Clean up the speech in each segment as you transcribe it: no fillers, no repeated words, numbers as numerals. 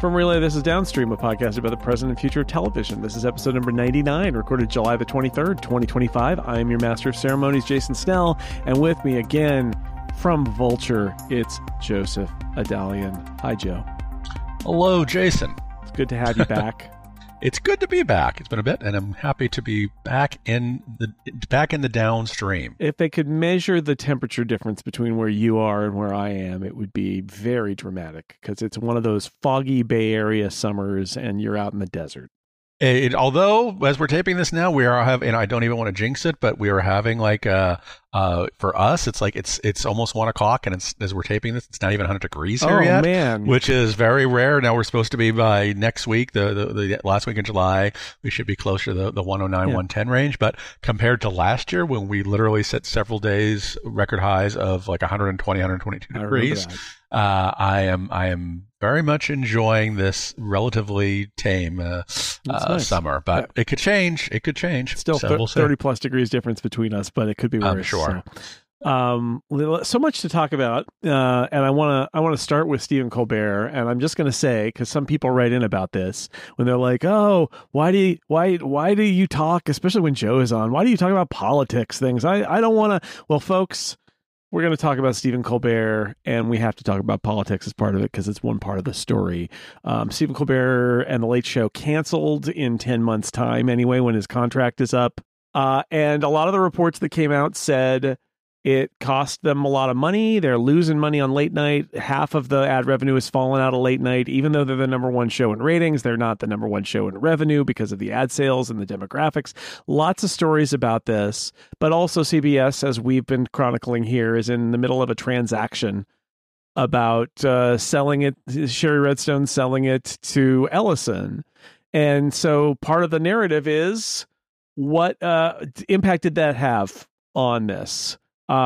From Relay, this is Downstream, a podcast about the present and future of television. This is episode number 99, recorded July the 23rd, 2025. I am your master of ceremonies, Jason Snell, and with me again from Vulture, it's Joseph Adalian. Hi, Joe. Hello, Jason. It's good to have you back. It's good to be back. It's been a bit, and I'm happy to be back in the downstream. If they could measure the temperature difference between where you are and where I am, it would be very dramatic because it's one of those foggy Bay Area summers, and you're out in the desert. Although, as we're taping this now, we are having, and I don't even want to jinx it, but we are having for us, it's like it's almost 1 o'clock, and as we're taping this, it's not even 100 degrees here yet, man. Which is very rare. Now we're supposed to be by next week, the last week in July, we should be closer to the 109, 110 range. But compared to last year, when we literally set several days record highs of like 120, 122 degrees, I am very much enjoying this relatively tame nice. Summer, but it could change. It could change. Still, so we'll 30 plus degrees difference between us, but it could be worse. I'm sure. So much to talk about, and I want to start with Stephen Colbert, and I'm just going to say, because some people write in about this when they're like, "Oh, why do you talk, especially when Joe is on? Why do you talk about politics things?" I don't want to. Well, folks, we're going to talk about Stephen Colbert, and we have to talk about politics as part of it because it's one part of the story. Stephen Colbert and The Late Show canceled in 10 months' time anyway when his contract is up. And a lot of the reports that came out said it cost them a lot of money. They're losing money on late night. Half of the ad revenue has fallen out of late night. Even though they're the number one show in ratings, they're not the number one show in revenue because of the ad sales and the demographics. Lots of stories about this. But also CBS, as we've been chronicling here, is in the middle of a transaction about selling it, Sherry Redstone selling it to Ellison. And so part of the narrative is, what impact did that have on this?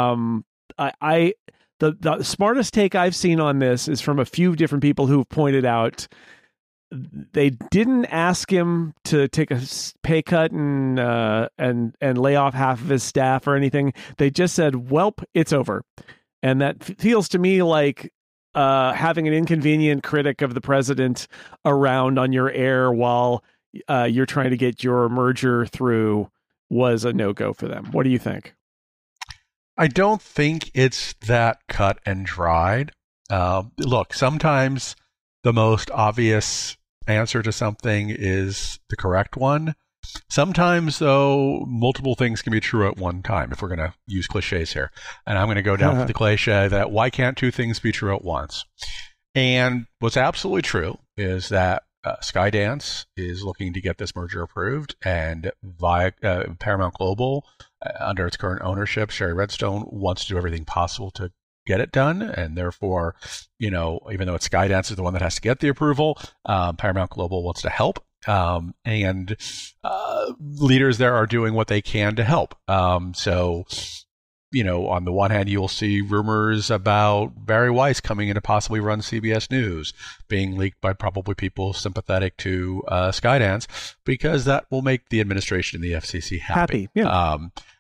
The smartest take I've seen on this is from a few different people who've pointed out they didn't ask him to take a pay cut and lay off half of his staff or anything. They just said, "Welp, it's over," and that feels to me like having an inconvenient critic of the president around on your air while you're trying to get your merger through was a no-go for them. What do you think? I don't think it's that cut and dried. Look, sometimes the most obvious answer to something is the correct one. Sometimes, though, multiple things can be true at one time, if we're going to use cliches here. And I'm going to go down for the cliche that why can't two things be true at once? And what's absolutely true is that Skydance is looking to get this merger approved, and via Paramount Global, under its current ownership, Sherry Redstone wants to do everything possible to get it done, and therefore, even though it's Skydance is the one that has to get the approval, Paramount Global wants to help, and leaders there are doing what they can to help. So, on the one hand, you'll see rumors about Barry Weiss coming in to possibly run CBS News, being leaked by probably people sympathetic to Skydance, because that will make the administration and the FCC happy. Yeah.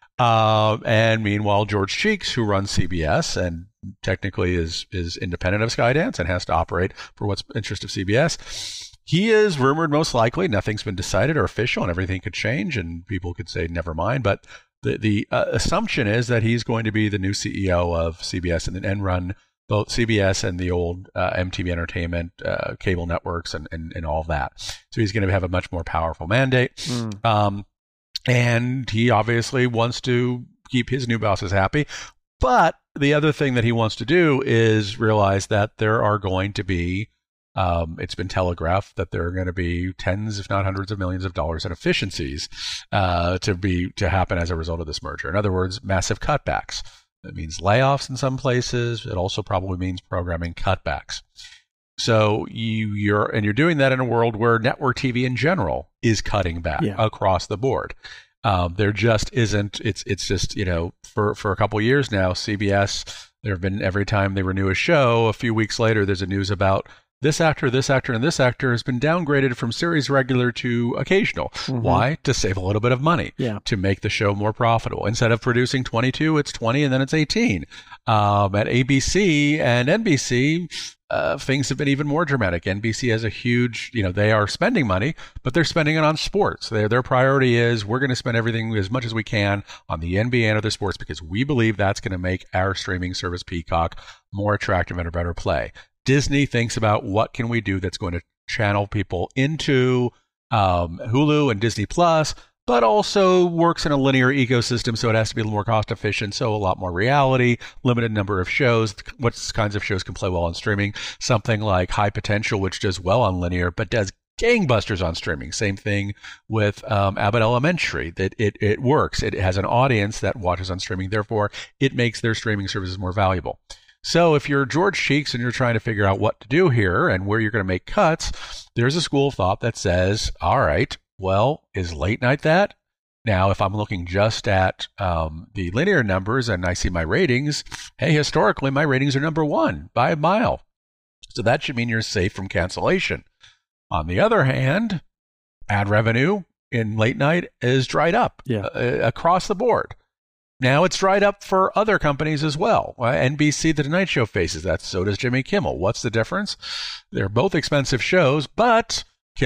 And meanwhile, George Cheeks, who runs CBS and technically is independent of Skydance and has to operate for what's interest of CBS, he is rumored most likely. Nothing's been decided or official, and everything could change, and people could say never mind, but the assumption is that he's going to be the new CEO of CBS and run both CBS and the old MTV Entertainment cable networks and all of that. So he's going to have a much more powerful mandate. And he obviously wants to keep his new bosses happy. But the other thing that he wants to do is realize that there are going to be it's been telegraphed that there are going to be tens, if not hundreds of millions of dollars in efficiencies to happen as a result of this merger. In other words, massive cutbacks. That means layoffs in some places. It also probably means programming cutbacks. So you're doing that in a world where network TV in general is cutting back across the board. There just isn't. It's just for a couple of years now, CBS. There have been, every time they renew a show, a few weeks later, there's a news about this actor, and this actor has been downgraded from series regular to occasional. Mm-hmm. Why? To save a little bit of money, to make the show more profitable. Instead of producing 22, it's 20, and then it's 18. At ABC and NBC, things have been even more dramatic. NBC has a huge, they are spending money, but they're spending it on sports. Their priority is we're going to spend everything as much as we can on the NBA and other sports because we believe that's going to make our streaming service Peacock more attractive and a better play. Disney thinks about what can we do that's going to channel people into Hulu and Disney Plus, but also works in a linear ecosystem, so it has to be a little more cost efficient, so a lot more reality, limited number of shows, what kinds of shows can play well on streaming, something like High Potential, which does well on linear, but does gangbusters on streaming. Same thing with Abbott Elementary, that it works. It has an audience that watches on streaming, therefore it makes their streaming services more valuable. So if you're George Cheeks and you're trying to figure out what to do here and where you're going to make cuts, there's a school of thought that says, all right, well, is late night that? Now, if I'm looking just at the linear numbers and I see my ratings, hey, historically, my ratings are number one by a mile. So that should mean you're safe from cancellation. On the other hand, ad revenue in late night is dried up across the board. Now it's dried up for other companies as well. NBC, The Tonight Show faces that. So does Jimmy Kimmel. What's the difference? They're both expensive shows, but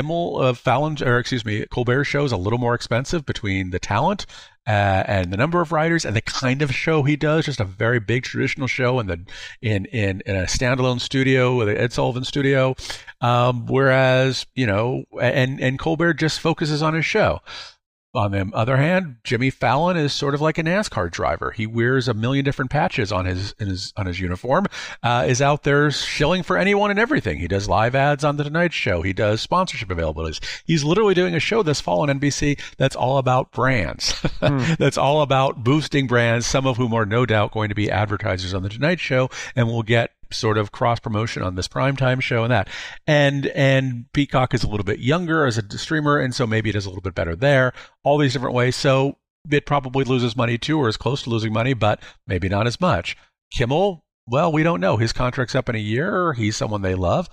Colbert's show is a little more expensive between the talent and the number of writers and the kind of show he does. Just a very big traditional show in a standalone studio with the Ed Sullivan studio. Whereas, and Colbert just focuses on his show. On the other hand, Jimmy Fallon is sort of like a NASCAR driver. He wears a million different patches on his uniform, is out there shilling for anyone and everything. He does live ads on The Tonight Show. He does sponsorship availabilities. He's literally doing a show this fall on NBC that's all about brands. That's all about boosting brands, some of whom are no doubt going to be advertisers on The Tonight Show, and will get sort of cross promotion on this primetime show and that. And Peacock is a little bit younger as a streamer, and so maybe it is a little bit better there. All these different ways. So it probably loses money too, or is close to losing money, but maybe not as much. Kimmel, well, we don't know. His contract's up in a year. He's someone they love.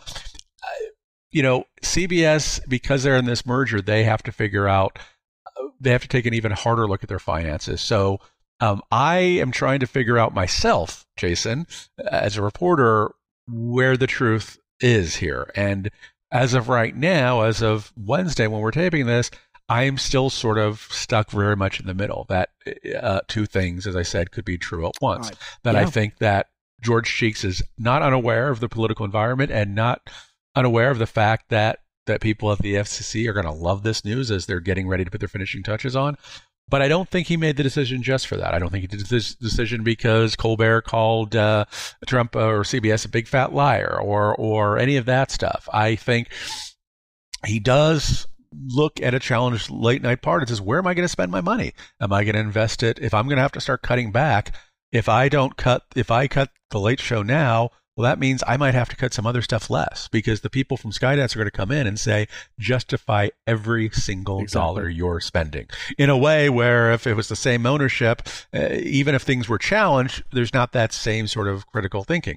CBS, because they're in this merger, they have to figure out, they have to take an even harder look at their finances. So I am trying to figure out myself, Jason, as a reporter, where the truth is here. And as of right now, as of Wednesday when we're taping this, I am still sort of stuck very much in the middle. That two things, as I said, could be true at once. I think that George Cheeks is not unaware of the political environment and not unaware of the fact that people at the FCC are going to love this news as they're getting ready to put their finishing touches on. But I don't think he made the decision just for that. I don't think he did this decision because Colbert called Trump or CBS a big fat liar or any of that stuff. I think he does look at a challenged late night part and says, where am I going to spend my money? Am I going to invest it? If I'm going to have to start cutting back, if I cut the late show now, well, that means I might have to cut some other stuff less because the people from Skydance are going to come in and say, justify every single dollar you're spending in a way where if it was the same ownership, even if things were challenged, there's not that same sort of critical thinking.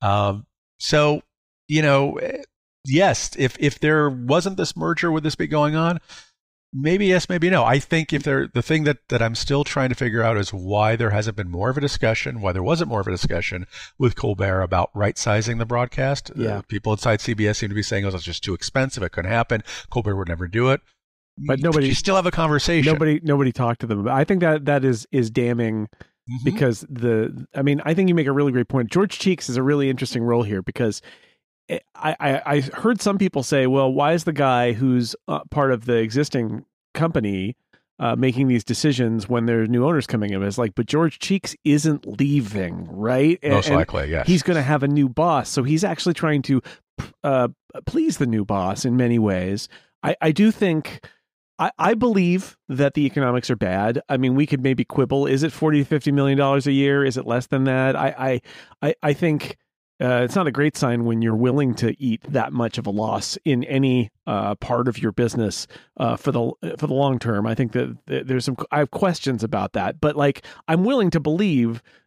Yes, if there wasn't this merger, would this be going on? Maybe yes, maybe no. I think the thing that I'm still trying to figure out is why there hasn't been more of a discussion, why there wasn't more of a discussion with Colbert about right-sizing the broadcast. People inside CBS seem to be saying, it's just too expensive, it couldn't happen. Colbert would never do it. But you still have a conversation. Nobody talked to them about it. I think that is damning because I think you make a really great point. George Cheeks is a really interesting role here because I heard some people say, well, why is the guy who's part of the existing company making these decisions when there's new owners coming in? It's like, but George Cheeks isn't leaving, right? Most likely, yes. He's going to have a new boss. So he's actually trying to please the new boss in many ways. I do think, I believe that the economics are bad. I mean, we could maybe quibble. Is it $40 to $50 million a year? Is it less than that? I think it's not a great sign when you're willing to eat that much of a loss in any part of your business for the long term. I think that I have questions about that, but I'm willing to believe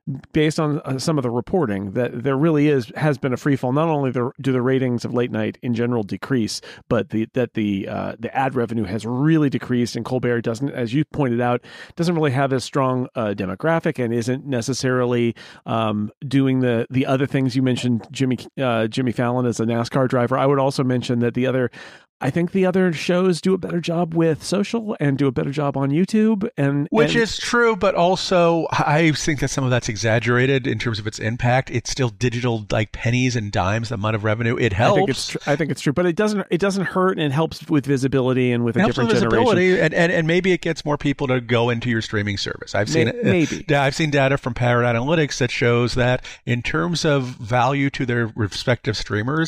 based on some of the reporting, that there really has been a free fall. Not only do the ratings of late night in general decrease, but the ad revenue has really decreased, and Colbert doesn't, as you pointed out, doesn't really have a strong demographic and isn't necessarily doing the other things you mentioned. Jimmy Fallon as a NASCAR driver. I would also mention that I think the other shows do a better job with social and do a better job on YouTube, which is true, but also I think that some of that's exaggerated in terms of its impact. It's still digital, like pennies and dimes, the amount of revenue. It helps. I think it's true, but it doesn't hurt, and it helps with visibility and with a different generation. And maybe it gets more people to go into your streaming service. I've seen data from Parrot Analytics that shows that in terms of value to their respective streamers,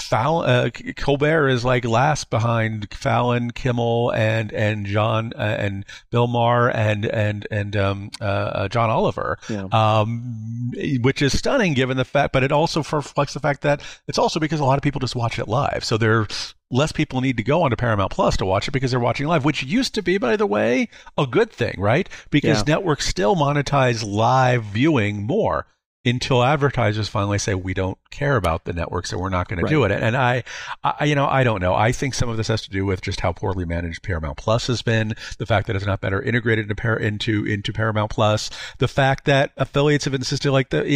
Colbert is like last behind Fallon, Kimmel, and John and Bill Maher and John Oliver, which is stunning given the fact. But it also reflects the fact that it's also because a lot of people just watch it live. So there less people need to go onto Paramount Plus to watch it because they're watching live, which used to be, by the way, a good thing, right? Because networks still monetize live viewing more, until advertisers finally say, we don't care about the networks, so we're not going to do it. And I don't know. I think some of this has to do with just how poorly managed Paramount Plus has been, the fact that it's not better integrated into Paramount Plus, the fact that affiliates have insisted,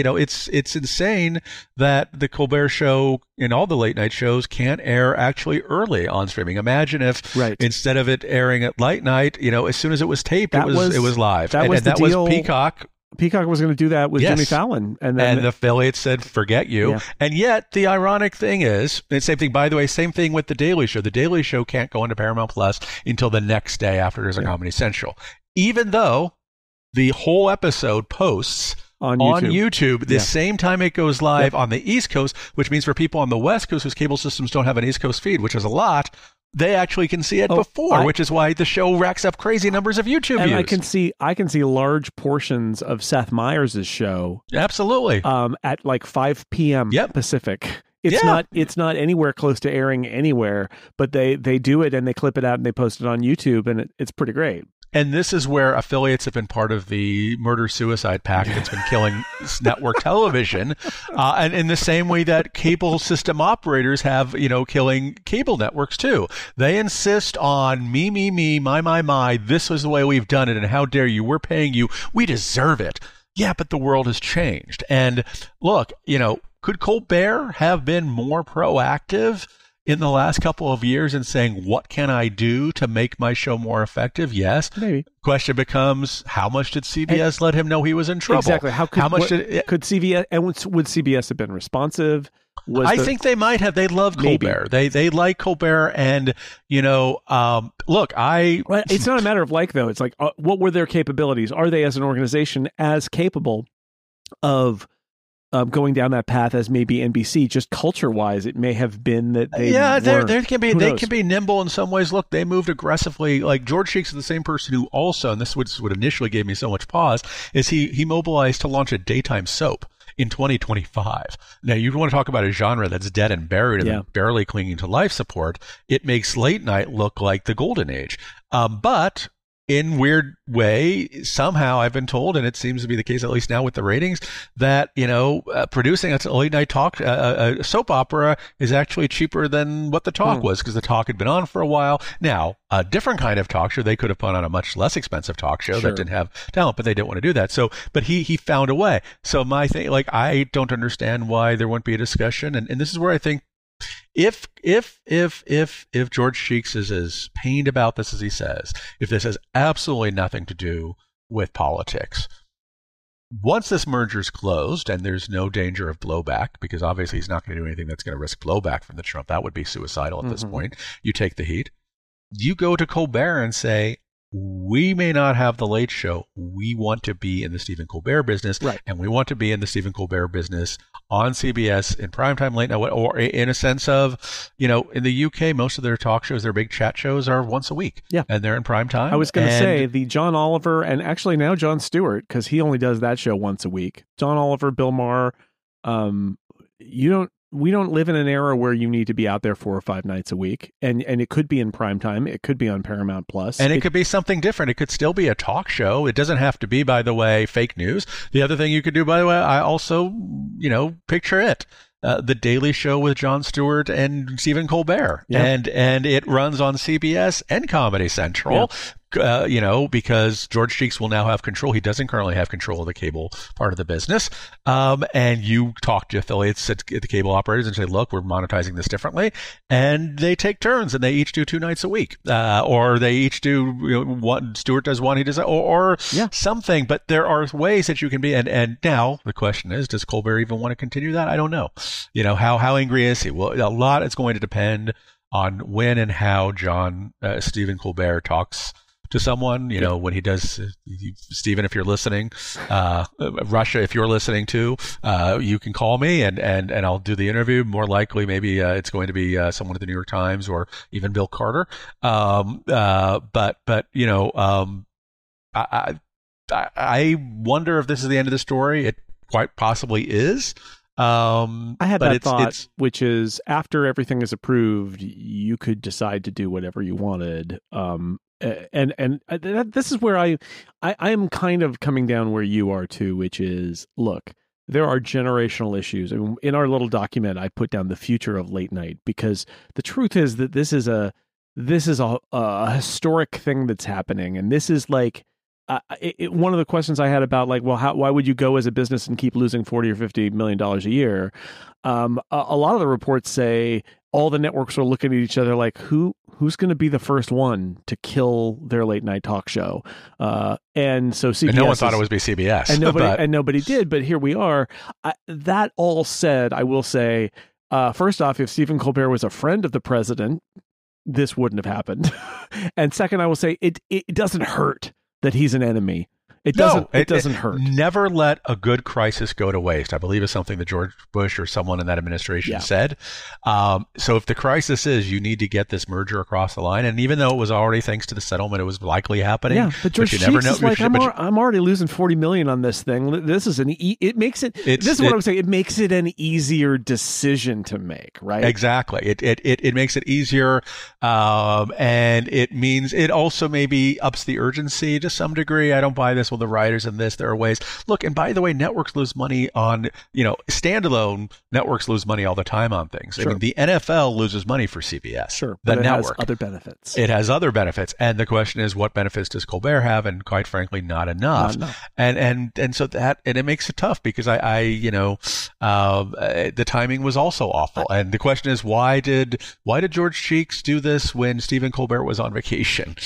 it's insane that the Colbert Show and all the late night shows can't air actually early on streaming. Imagine if instead of it airing at late night, as soon as it was taped, it was live. That was Peacock. Peacock was going to do that with Jimmy Fallon. And the affiliate said, forget you. Yeah. And yet, the ironic thing is, and same thing, by the way, same thing with The Daily Show. The Daily Show can't go into Paramount Plus until the next day after there's a Comedy Central. Even though the whole episode posts on YouTube the same time it goes live on the East Coast, which means for people on the West Coast whose cable systems don't have an East Coast feed, which is a lot, they actually can see it before, which is why the show racks up crazy numbers of YouTube views. I can see large portions of Seth Meyers' show. Absolutely. At like 5 p.m. Pacific. It's not anywhere close to airing anywhere, but they do it and they clip it out and they post it on YouTube, and it's pretty great. And this is where affiliates have been part of the murder-suicide pact that's been killing network television. And in the same way that cable system operators have, killing cable networks too. They insist on me, my, this is the way we've done it, and how dare you, we're paying you, we deserve it. Yeah, but the world has changed. And look, could Colbert have been more proactive in the last couple of years in saying, what can I do to make my show more effective? Yes. Maybe. Question becomes, how much did CBS let him know he was in trouble? Exactly. Could CBS, and would CBS have been responsive? I think they might have. They love Colbert. They like Colbert, and look, it's not a matter of like, though. It's like, what were their capabilities? Are they, as an organization, as capable of going down that path as maybe NBC? Just culture-wise, it may have been that they can be nimble in some ways. Look, they moved aggressively. Like George Cheeks is the same person who also, and this is what initially gave me so much pause, is he mobilized to launch a daytime soap in 2025. Now, you want to talk about a genre that's dead and buried and barely clinging to life support. It makes late night look like the golden age. But in weird way, somehow I've been told, and it seems to be the case at least now with the ratings, that producing a late night talk, a soap opera, is actually cheaper than what the talk was, because the talk had been on for a while. Now, a different kind of talk show, they could have put on a much less expensive talk show that didn't have talent, but they didn't want to do that. So, but he found a way. So my thing, I don't understand why there wouldn't be a discussion, and this is where I think, if George Cheeks is as pained about this as he says, if this has absolutely nothing to do with politics, once this merger's closed and there's no danger of blowback, because obviously he's not going to do anything that's going to risk blowback from the Trump, that would be suicidal at this point. You take the heat. You go to Colbert and say, we may not have the Late Show. We want to be in the Stephen Colbert business, and we want to be in the Stephen Colbert business on CBS in primetime late night, or in a sense of, in the UK, most of their talk shows, their big chat shows, are once a week, and they're in primetime. I was going to say the John Oliver, and actually now Jon Stewart, because he only does that show once a week. John Oliver, Bill Maher, live in an era where you need to be out there 4 or 5 nights a week, and it could be in prime time, it could be on Paramount Plus, and it could be something different. It could still be a talk show. It doesn't have to be, by the way, fake news. The other thing you could do, by the way, I also, picture it. The Daily Show with Jon Stewart and Stephen Colbert, and it runs on CBS and Comedy Central. Because George Cheeks will now have control. He doesn't currently have control of the cable part of the business. And you talk to affiliates at the cable operators and say, look, we're monetizing this differently. And they take turns and they each do 2 nights a week. Or they each do, one, Stewart does one, he does, or something. But there are ways that you can be. And now the question is, does Colbert even want to continue that? I don't know. How angry is he? Well, a lot is going to depend on when and how Stephen Colbert talks to someone, when he does. Stephen, if you're listening, Russia, if you're listening too, you can call me and I'll do the interview. More likely, maybe it's going to be someone at the New York Times or even Bill Carter. I wonder if this is the end of the story. It quite possibly is. I had that thought, which is after everything is approved, you could decide to do whatever you wanted. This is where I am kind of coming down where you are too, which is, look, there are generational issues. I mean, in our little document, I put down the future of late night, because the truth is that this is a historic thing that's happening, and this is like. One of the questions I had about why would you go as a business and keep losing $40 or $50 million a year? A lot of the reports say all the networks are looking at each other like, who's going to be the first one to kill their late night talk show? And so CBS, and no one thought it would be CBS, and nobody did. But here we are. That all said, I will say, first off, if Stephen Colbert was a friend of the president, this wouldn't have happened. And second, I will say it doesn't hurt that he's an enemy. It doesn't hurt. Never let a good crisis go to waste, I believe, is something that George Bush or someone in that administration said. So if the crisis is you need to get this merger across the line, and even though it was already, thanks to the settlement, it was likely happening. But George Cheeks is like, I'm already losing $40 million on this thing. This is it makes it. This is what I'm saying. It makes it an easier decision to make, right? Exactly. It makes it easier, and it means it also maybe ups the urgency to some degree. I don't buy this. The writers in this, there are ways. Look, and by the way, networks lose money on, standalone networks lose money all the time on things. Sure. I mean, the NFL loses money for CBS. Sure, the but network has other benefits. It has other benefits, and the question is, what benefits does Colbert have? And quite frankly, not enough. And so that, and it makes it tough because the timing was also awful. And the question is, why did George Cheeks do this when Stephen Colbert was on vacation?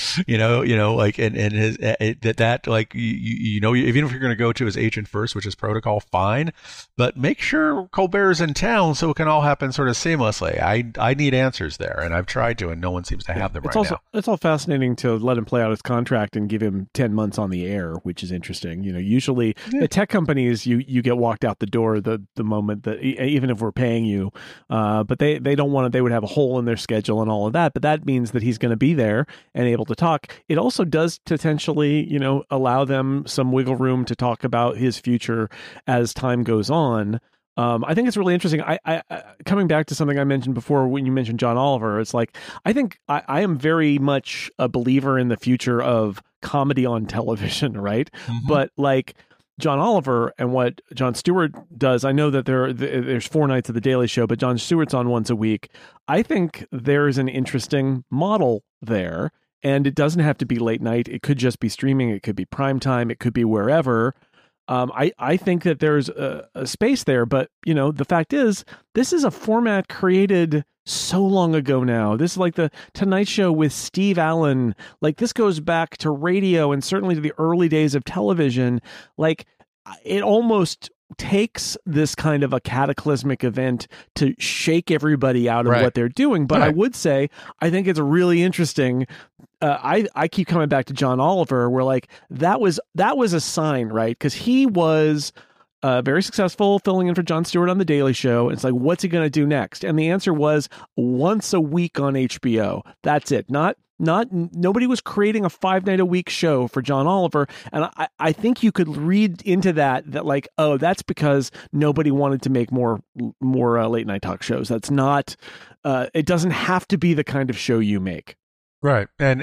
Even if you're going to go to his agent first, which is protocol, fine, but make sure Colbert's in town so it can all happen sort of seamlessly. I need answers there, and I've tried to, and no one seems to have them now. It's all fascinating to let him play out his contract and give him 10 months on the air, which is interesting. Usually at tech companies, you get walked out the door the moment that, even if we're paying you, but they don't want it. They would have a hole in their schedule and all of that, but that means that he's going to be there and able to talk. It also does potentially, allow them some wiggle room to talk about his future as time goes on. I think it's really interesting. I coming back to something I mentioned before when you mentioned John Oliver, it's like, I think I am very much a believer in the future of comedy on television, right? Mm-hmm. But like John Oliver and what Jon Stewart does, I know that there's 4 nights of The Daily Show, but Jon Stewart's on once a week. I think there's an interesting model there. And it doesn't have to be late night. It could just be streaming. It could be prime time. It could be wherever. I think that there's a space there. But, the fact is, this is a format created so long ago now. This is like the Tonight Show with Steve Allen. Like, this goes back to radio and certainly to the early days of television. Like, it almost takes this kind of a cataclysmic event to shake everybody out of what they're doing. But I would say, I think it's really interesting. I keep coming back to John Oliver, where like that was a sign, right? Because he was very successful filling in for Jon Stewart on The Daily Show. It's like, what's he going to do next? And the answer was once a week on HBO. That's it. Not Nobody was creating a 5-night-a-week show for John Oliver. And I think you could read into that like, oh, that's because nobody wanted to make more late night talk shows. That's not, it doesn't have to be the kind of show you make. Right. And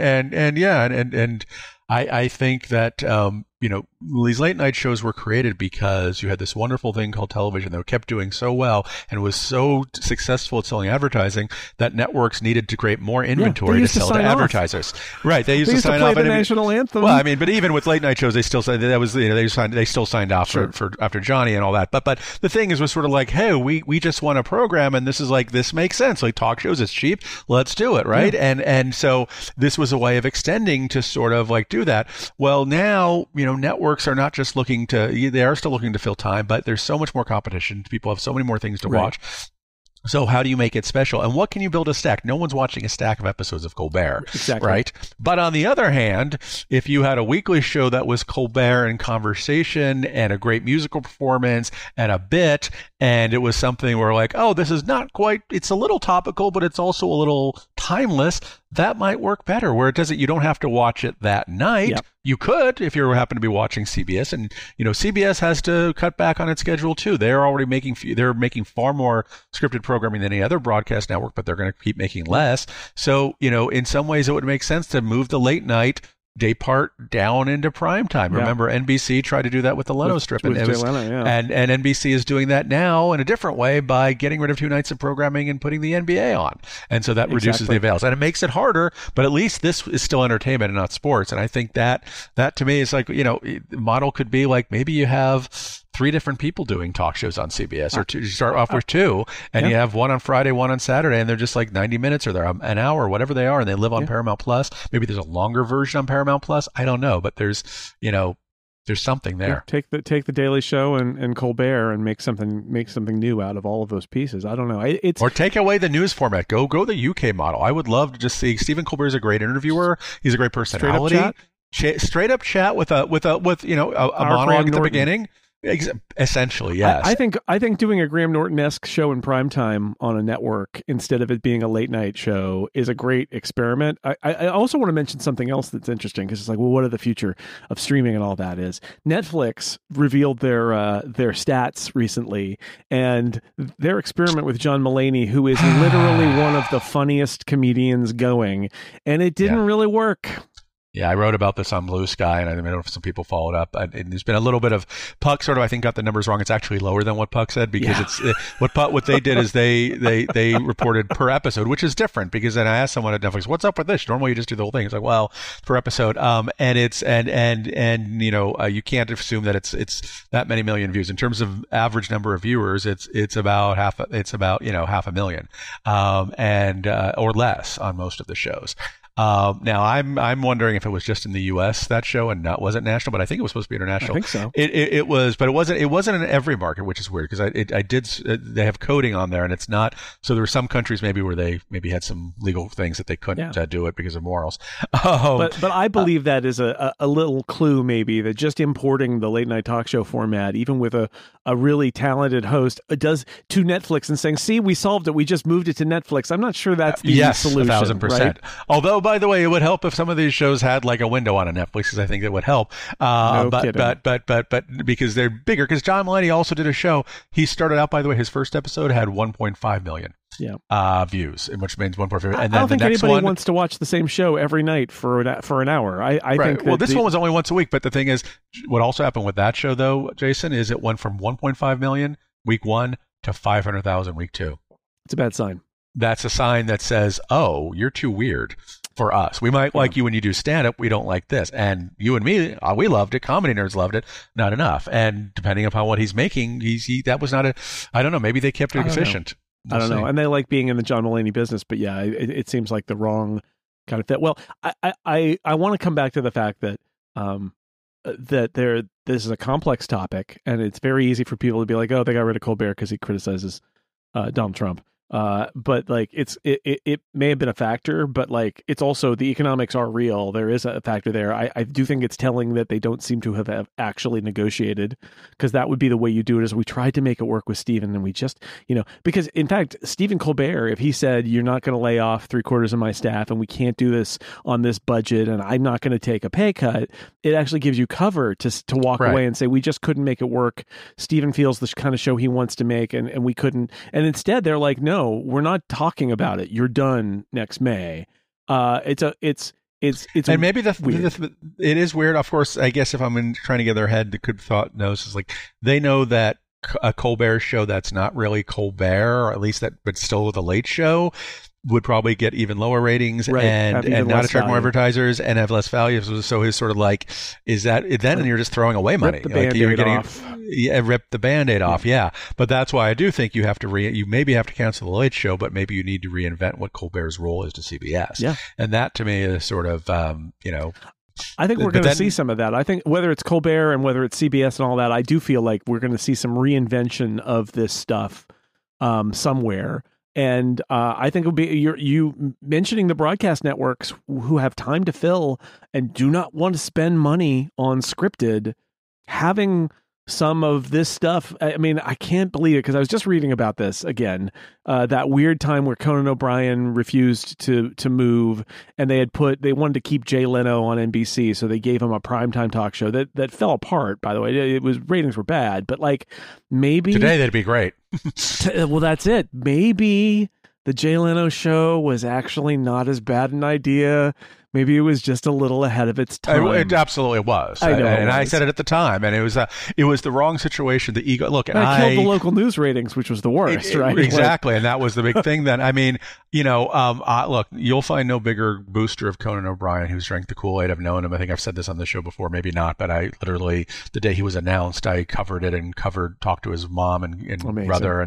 I think that, these late night shows were created because you had this wonderful thing called television that kept doing so well and was so successful at selling advertising that networks needed to create more inventory to sell to advertisers. Right. They used to sign play off the national anthem. Well, I mean, but even with late night shows, they still said that was, they still signed off for after Johnny and all that. But the thing was sort of like, hey, we just want a program, and this is like, this makes sense. Like, talk shows, it's cheap. Let's do it. Right. Yeah. And so this was a way of extending to sort of like do that. Well, now, networks are not just they are still looking to fill time, but there's so much more competition. People have so many more things to watch. So how do you make it special? And what can you build a stack? No one's watching a stack of episodes of Colbert, right? But on the other hand, if you had a weekly show that was Colbert and conversation and a great musical performance and a bit, and it was something where like, oh, this is not quite, it's a little topical, but it's also a little timeless, that might work better, where you don't have to watch it that night. Yep. You could if you happen to be watching CBS, and CBS has to cut back on its schedule too. They're already making far more scripted programming than any other broadcast network, but they're going to keep making less. So in some ways it would make sense to move the late night day part down into prime time. Yeah. Remember, NBC tried to do that with the Leno strip, and NBC is doing that now in a different way by getting rid of 2 nights of programming and putting the NBA on, and so that reduces the avails, and it makes it harder. But at least this is still entertainment and not sports, and I think that to me is like, the model could be like, maybe you have 3 different people doing talk shows on CBS, or you start off with 2, and you have one on Friday, one on Saturday, and they're just like 90 minutes or they're an hour or whatever they are, and they live on Paramount Plus. Maybe there's a longer version on Paramount Plus. I don't know, but there's something there. Yeah, take the Daily Show and Colbert and make something new out of all of those pieces. I don't know. Or take away the news format. Go the UK model. I would love to just see. Stephen Colbert's a great interviewer. He's a great personality. Straight up chat with a monologue at the beginning. Essentially, yes. I think doing a Graham Norton-esque show in primetime on a network instead of it being a late night show is a great experiment. I also want to mention something else that's interesting, because it's like, well, what are the future of streaming and all that is? Netflix revealed their stats recently, and their experiment with John Mulaney, who is literally one of the funniest comedians going, and it didn't really work. Yeah, I wrote about this on Blue Sky, and I don't know if some people followed up. And there's been a little bit of Puck sort of, I think, got the numbers wrong. It's actually lower than what Puck said, because it's what they did is they reported per episode, which is different, because then I asked someone at Netflix, "What's up with this? Normally you just do the whole thing." It's like, well, per episode, and it's you can't assume that it's that many million views in terms of average number of viewers. It's about half a million, or less on most of the shows. Now I'm wondering if it was just in the U.S. that show and wasn't national, but I think it was supposed to be international. I think so. It was, but it wasn't in every market, which is weird, because they have coding on there, and it's not. So there were some countries maybe where they maybe had some legal things that they couldn't do it because of morals. But I believe that is a little clue, maybe, that just importing the late night talk show format, even with a really talented host, does to Netflix and saying, "See, we solved it. We just moved it to Netflix." I'm not sure that's the solution. 1,000%. Right? Although, by the way, it would help if some of these shows had like a window on a Netflix, because I think it would help. But because they're bigger, because John Mulaney also did a show. He started out, by the way, his first episode had 1.5 million views, which means 1.5. And then I don't think anybody wants to watch the same show every night for an hour. I think. Well, this one was only once a week, but the thing is, what also happened with that show, though, Jason, is it went from 1.5 million week 1 to 500,000 week 2. It's a bad sign. That's a sign that says, "Oh, you're too weird for us. We might like you when you do stand-up. We don't like this." And you and me, we loved it. Comedy nerds loved it. Not enough. And depending upon what he's making, that was not I don't know. Maybe they kept it efficient. I don't know. And they like being in the John Mulaney business, but yeah, it seems like the wrong kind of fit. Well, I want to come back to the fact that this is a complex topic, and it's very easy for people to be like, "Oh, they got rid of Colbert because he criticizes Donald Trump." But like it may have been a factor, but like it's also the economics are real. There is a factor there. I do think it's telling that they don't seem to have actually negotiated, because that would be the way you do it. Is we tried to make it work with Stephen, and we just because in fact Stephen Colbert, if he said you're not going to lay off 3/4 of my staff and we can't do this on this budget and I'm not going to take a pay cut, it actually gives you cover to walk away and say we just couldn't make it work. Stephen feels the kind of show he wants to make, and we couldn't. And instead they're like, no, we're not talking about it. You're done next May. It's and maybe weird. It is weird. Of course, I guess if I'm trying to get their head, the good thought knows is like they know that a Colbert show that's not really Colbert, or at least that, but still the Late Show, would probably get even lower ratings and not attract more advertisers and have less value. So he's sort of like, is that then you're just throwing away money? Rip the Band-Aid off. Yeah, rip the Band-Aid off. Yeah. But that's why I do think you have to you maybe have to cancel the Late Show, but maybe you need to reinvent what Colbert's role is to CBS. Yeah. And that to me is sort of, I think we're going to see some of that. I think whether it's Colbert and whether it's CBS and all that, I do feel like we're going to see some reinvention of this stuff somewhere. And I think it would be you mentioning the broadcast networks who have time to fill and do not want to spend money on scripted, having some of this stuff. I mean, I can't believe it, because I was just reading about this again, that weird time where Conan O'Brien refused to move, and they wanted to keep Jay Leno on NBC, so they gave him a primetime talk show that fell apart, by the way. Ratings were bad, but like maybe today they'd be great. Well, that's it. Maybe the Jay Leno show was actually not as bad an idea. Maybe it was just a little ahead of its time. It absolutely was. I said it at the time, and it was the wrong situation. The ego. Look, I killed the local news ratings, which was the worst, right? Exactly, and that was the big thing. Then I mean, look, you'll find no bigger booster of Conan O'Brien, who's drank the Kool-Aid. I've known him. I think I've said this on the show before, maybe not, but I literally the day he was announced, I covered it and talked to his mom and brother,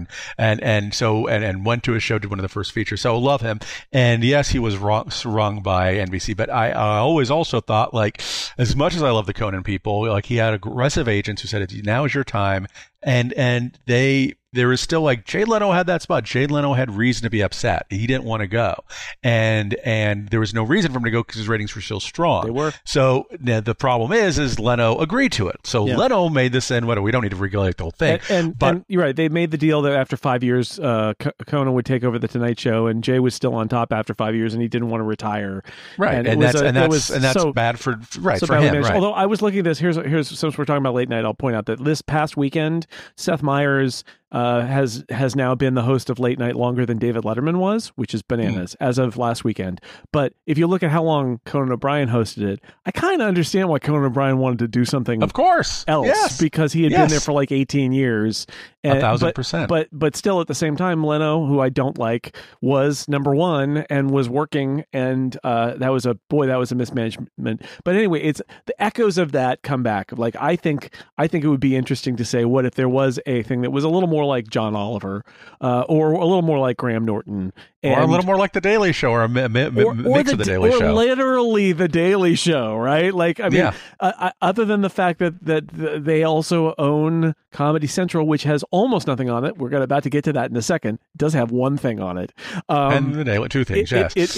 and went to his show, did one of the first features. So love him, and yes, he was wrung by NBC. But I always also thought, like, as much as I love the Conan people, like he had aggressive agents who said, now is your time. And there is still, like, Jay Leno had that spot. Jay Leno had reason to be upset. He didn't want to go. And there was no reason for him to go because his ratings were still strong. They were. So the problem is Leno agreed to it. So Leno made this in, we don't need to regulate the whole thing. And you're right. They made the deal that after 5 years, Conan would take over the Tonight Show, and Jay was still on top after 5 years, and he didn't want to retire. Right. And that's bad for him. Right. Although I was looking at this, here's since we're talking about late night, I'll point out that this past weekend, Seth Meyers has now been the host of Late Night longer than David Letterman was, which is bananas as of last weekend. But if you look at how long Conan O'Brien hosted it, I kind of understand why Conan O'Brien wanted to do something of course else, because he had been there for like 18 years. 1,000%. But still, at the same time, Leno, who I don't like, was number one and was working, and that was a mismanagement. But anyway, it's the echoes of that come back. Like I think it would be interesting to say, what if there was a thing that was a little more like John Oliver, or a little more like Graham Norton, or a little more like The Daily Show, or a mix of The Daily Show, or literally The Daily Show, right? Like, I mean, other than the fact that they also own Comedy Central, which has almost nothing on it. We're about to get to that in a second. It does have one thing on it, and The Daily, two things.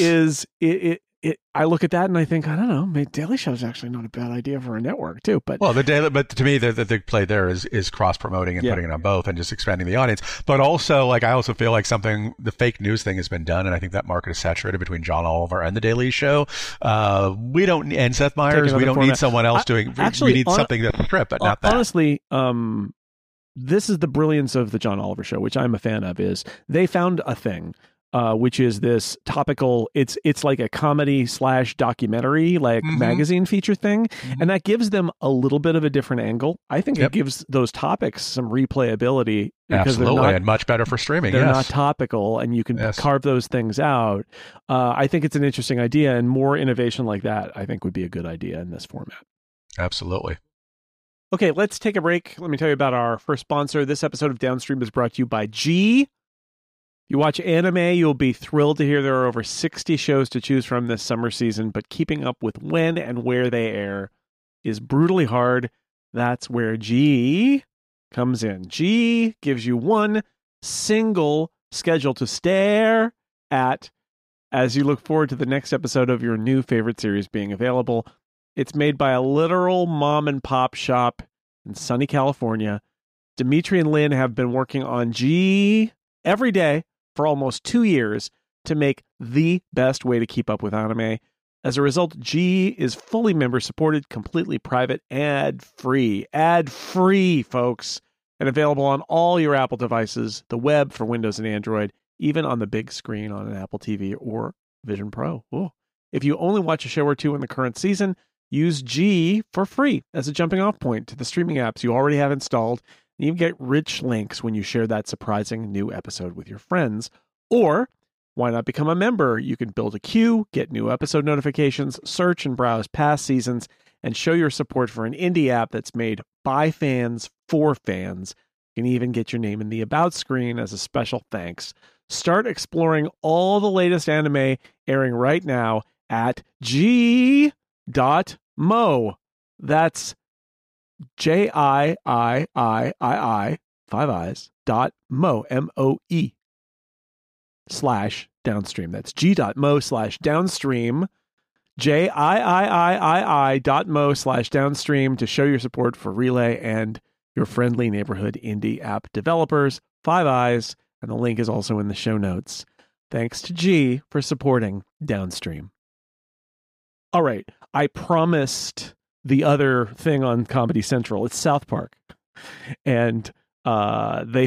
I look at that and I think, I don't know, maybe Daily Show is actually not a bad idea for a network too. But but to me, the play there is cross promoting and putting it on both and just expanding the audience. But also, like, I also feel like the fake news thing has been done, and I think that market is saturated between John Oliver and The Daily Show. And Seth Meyers. We don't need someone else doing. We need something that's script, but not that. Honestly, this is the brilliance of the John Oliver Show, which I'm a fan of. Is they found a thing. Which is this topical, it's like a comedy / documentary, like magazine feature thing. And that gives them a little bit of a different angle. I think it gives those topics some replayability. Absolutely, and much better for streaming. They're not topical, and you can carve those things out. I think it's an interesting idea, and more innovation like that, I think, would be a good idea in this format. Absolutely. Okay, let's take a break. Let me tell you about our first sponsor. This episode of Downstream is brought to you by G. You watch anime, you'll be thrilled to hear there are over 60 shows to choose from this summer season, but keeping up with when and where they air is brutally hard. That's where G comes in. G gives you one single schedule to stare at as you look forward to the next episode of your new favorite series being available. It's made by a literal mom and pop shop in sunny California. Dimitri and Lynn have been working on G every day for almost 2 years to make the best way to keep up with anime. As a result, G is fully member supported, completely private, ad-free, folks, and available on all your Apple devices, the web for Windows and Android, even on the big screen on an Apple TV or Vision Pro. Ooh. If you only watch a show or two in the current season, use G for free as a jumping off point to the streaming apps you already have installed. And you get rich links when you share that surprising new episode with your friends. Or why not become a member? You can build a queue, get new episode notifications, search and browse past seasons, and show your support for an indie app that's made by fans for fans. You can even get your name in the About screen as a special thanks. Start exploring all the latest anime airing right now at G.mo. That's JIII 5 eyes .mo MOE /downstream. That's g.mo/downstream. JIII.mo/downstream to show your support for Relay and your friendly neighborhood indie app developers. 5 eyes, and the link is also in the show notes. Thanks to G for supporting Downstream. All right, I promised the other thing on Comedy Central. It's South Park, and they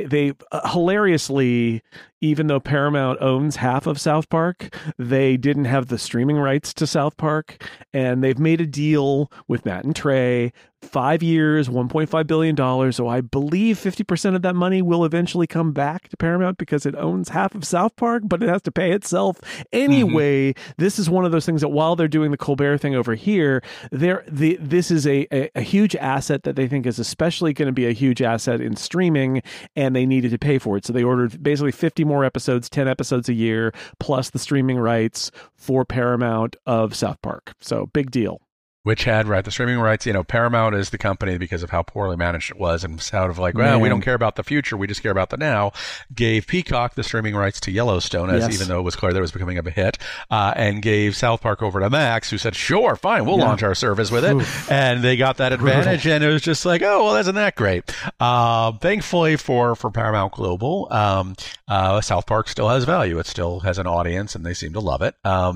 hilariously, even though Paramount owns half of South Park, they didn't have the streaming rights to South Park, and they've made a deal with Matt and Trey, 5 years, $1.5 billion. So I believe 50% of that money will eventually come back to Paramount because it owns half of South Park, but it has to pay itself anyway. This is one of those things that while they're doing the Colbert thing over here, this is a huge asset that they think is especially going to be a huge asset in streaming, and they needed to pay for it. So they ordered basically 50 more episodes, 10 episodes a year, plus the streaming rights for Paramount of South Park. So big deal. Which had, right, the streaming rights. You know, Paramount is the company, because of how poorly managed it was and sort of like, well, we don't care about the future, we just care about the now, gave Peacock the streaming rights to Yellowstone, even though it was clear that it was becoming a hit, and gave South Park over to Max, who said, sure, fine, we'll launch our service with it. And they got that advantage, and it was just like, oh, well, isn't that great? Thankfully for Paramount Global, South Park still has value. It still has an audience, and they seem to love it.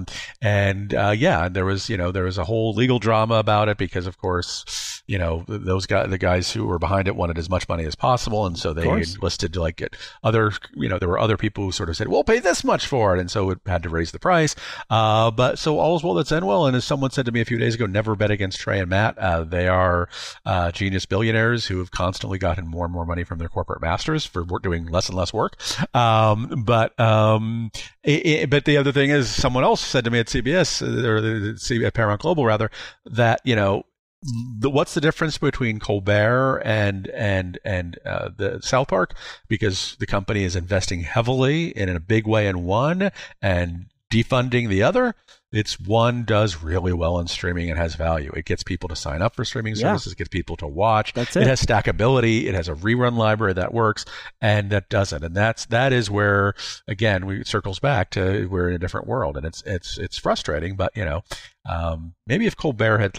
There was a whole legal drama about it because, of course, the guys who were behind it wanted as much money as possible, and so they enlisted to get other, there were other people who sort of said, we'll pay this much for it, and so it had to raise the price. But so all's well that's end well, and as someone said to me a few days ago, never bet against Trey and Matt. They are genius billionaires who have constantly gotten more and more money from their corporate masters for doing less and less work. But the other thing is, someone else said to me at CBS, or at Paramount Global rather, that what's the difference between Colbert and the South Park? Because the company is investing heavily in a big way in one and defunding the other. It's one does really well in streaming and has value. It gets people to sign up for streaming services, gets people to watch. That's it. It has stackability. It has a rerun library that works, and that doesn't. And that is where, again, it circles back to we're in a different world, and it's frustrating. But maybe if Colbert had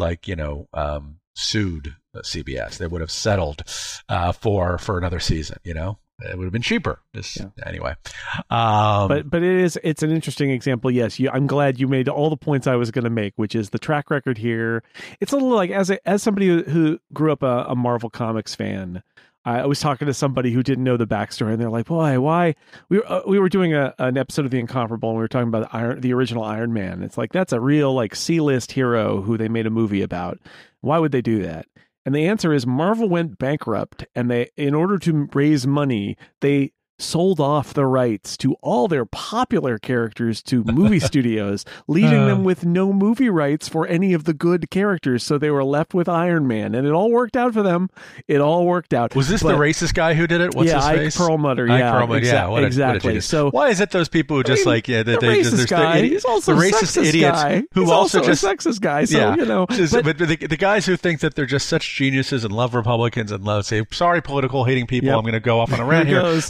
sued CBS, they would have settled for another season. It would have been cheaper. Anyway. But it's an interesting example. Yes, I'm glad you made all the points I was going to make, which is the track record here. It's a little like, as somebody who grew up a Marvel Comics fan, I was talking to somebody who didn't know the backstory, and they're like, "Boy, why?" We were doing an episode of The Incomparable, and we were talking about the original Iron Man. It's like, that's a real C-list hero who they made a movie about. Why would they do that? And the answer is Marvel went bankrupt, and in order to raise money, they sold off the rights to all their popular characters to movie studios, leaving them with no movie rights for any of the good characters. So they were left with Iron Man, and it all worked out for them. It all worked out. Was this the racist guy who did it? What's his face? Ike Perlmutter. Exactly. So why is it those people who just the racist guy? He's also the racist idiots guy. who He's also a sexist guy. So but the guys who think that they're just such geniuses and love Republicans and love, say, sorry, political hating people, I'm going to go off on a rant here. But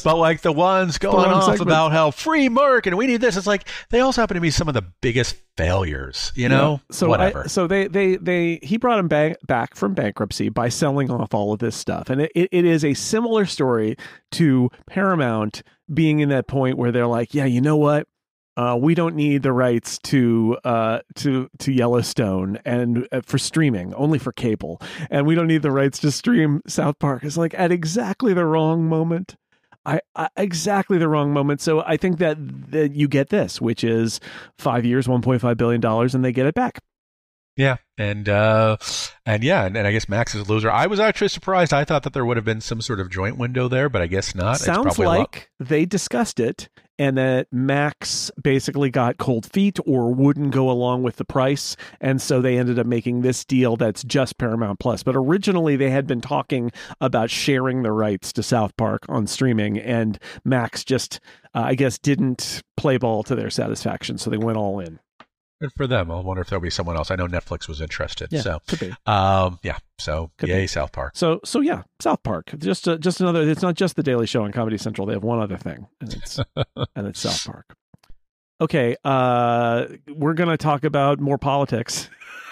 like the ones going off about how free market and we need this. It's like they also happen to be some of the biggest failures, you know? Yeah. So whatever. He brought him back from bankruptcy by selling off all of this stuff. And it is a similar story to Paramount being in that point where they're like, yeah, you know what? We don't need the rights to Yellowstone and for streaming, only for cable, and we don't need the rights to stream South Park. It's like at exactly the wrong moment. Exactly the wrong moment. So I think that you get this, which is 5 years, $1.5 billion, and they get it back. Yeah. And I guess Max is a loser. I was actually surprised. I thought that there would have been some sort of joint window there, but I guess not. Sounds like they discussed it and that Max basically got cold feet or wouldn't go along with the price. And so they ended up making this deal that's just Paramount Plus. But originally they had been talking about sharing the rights to South Park on streaming, and Max just, I guess, didn't play ball to their satisfaction. So they went all in. Good for them. I wonder if there'll be someone else. I know Netflix was interested. Yeah, so could be. So could yay, be. South Park. So yeah, South Park. Just another. It's not just the Daily Show on Comedy Central. They have one other thing, and it's South Park. Okay, we're gonna talk about more politics.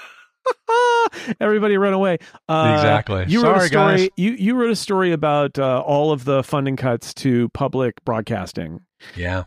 Everybody run away. Exactly. You wrote Sorry, a story. guys. You wrote a story about all of the funding cuts to public broadcasting. Yeah.